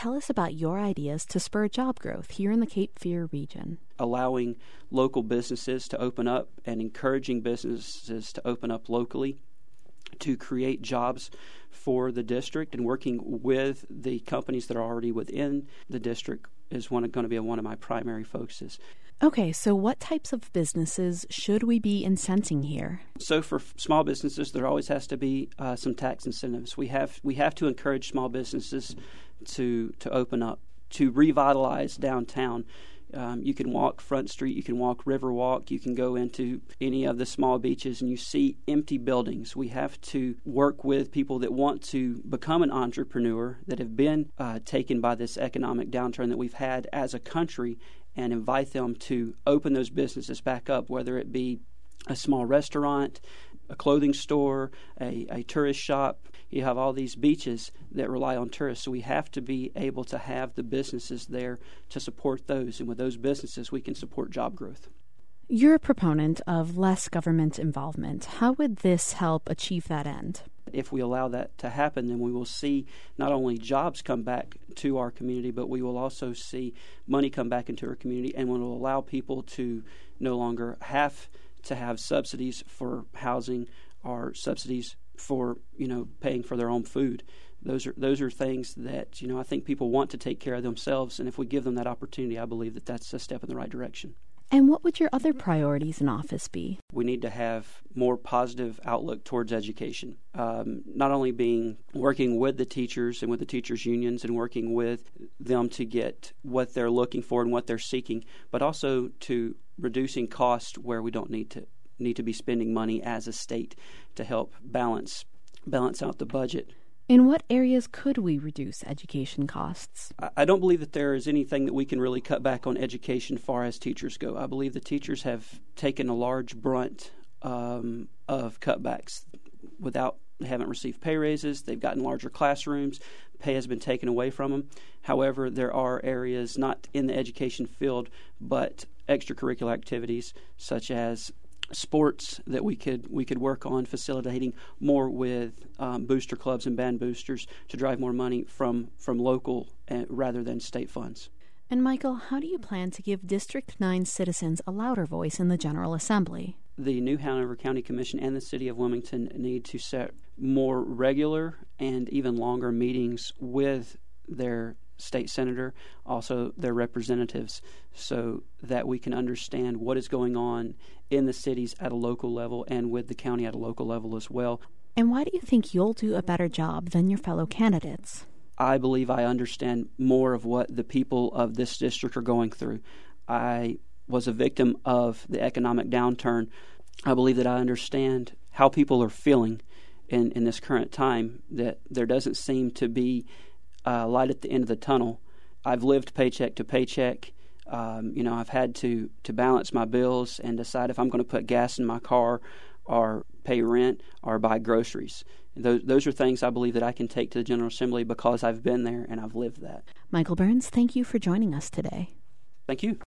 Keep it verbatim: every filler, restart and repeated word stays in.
tell us about your ideas to spur job growth here in the Cape Fear region. Allowing local businesses to open up and encouraging businesses to open up locally to create jobs for the district, and working with the companies that are already within the district is one, going to be one of my primary focuses. Okay, so what types of businesses should we be incenting here? So for f- small businesses, there always has to be uh, some tax incentives. We have we have to encourage small businesses to to open up, to revitalize downtown. Um, you can walk Front Street, you can walk Riverwalk, you can go into any of the small beaches and you see empty buildings. We have to work with people that want to become an entrepreneur, that have been uh, taken by this economic downturn that we've had as a country, and invite them to open those businesses back up, whether it be a small restaurant, a clothing store, a, a tourist shop. You have all these beaches that rely on tourists, so we have to be able to have the businesses there to support those, and with those businesses we can support job growth. You're a proponent of less government involvement. How would this help achieve that end? If we allow that to happen, then we will see not only jobs come back to our community, but we will also see money come back into our community, and we will allow people to no longer have to have subsidies for housing or subsidies for, you know, paying for their own food. Those are those are things that, you know, I think people want to take care of themselves, and if we give them that opportunity, I believe that that's a step in the right direction. And what would your other priorities in office be? We need to have more positive outlook towards education. Um, not only being working with the teachers and with the teachers' unions and working with them to get what they're looking for and what they're seeking, but also to reducing costs where we don't need to need to be spending money as a state to help balance balance out the budget. In what areas could we reduce education costs? I don't believe that there is anything that we can really cut back on education far as teachers go. I believe the teachers have taken a large brunt um, of cutbacks without they haven't received pay raises. They've gotten larger classrooms. Pay has been taken away from them. However, there are areas not in the education field, but extracurricular activities such as sports that we could we could work on facilitating more with um, booster clubs and band boosters to drive more money from from local uh, rather than state funds. And Michael, how do you plan to give District nine citizens a louder voice in the General Assembly? The New Hanover County Commission and the City of Wilmington need to set more regular and even longer meetings with their state senator, also their representatives, so that we can understand what is going on in the cities at a local level and with the county at a local level as well. And why do you think you'll do a better job than your fellow candidates? I believe I understand more of what the people of this district are going through. I was a victim of the economic downturn. I believe that I understand how people are feeling in, in this current time, that there doesn't seem to be Uh, light at the end of the tunnel. I've lived paycheck to paycheck. Um, you know, I've had to, to balance my bills and decide if I'm going to put gas in my car or pay rent or buy groceries. Those, those are things I believe that I can take to the General Assembly because I've been there and I've lived that. Michael Burns, thank you for joining us today. Thank you.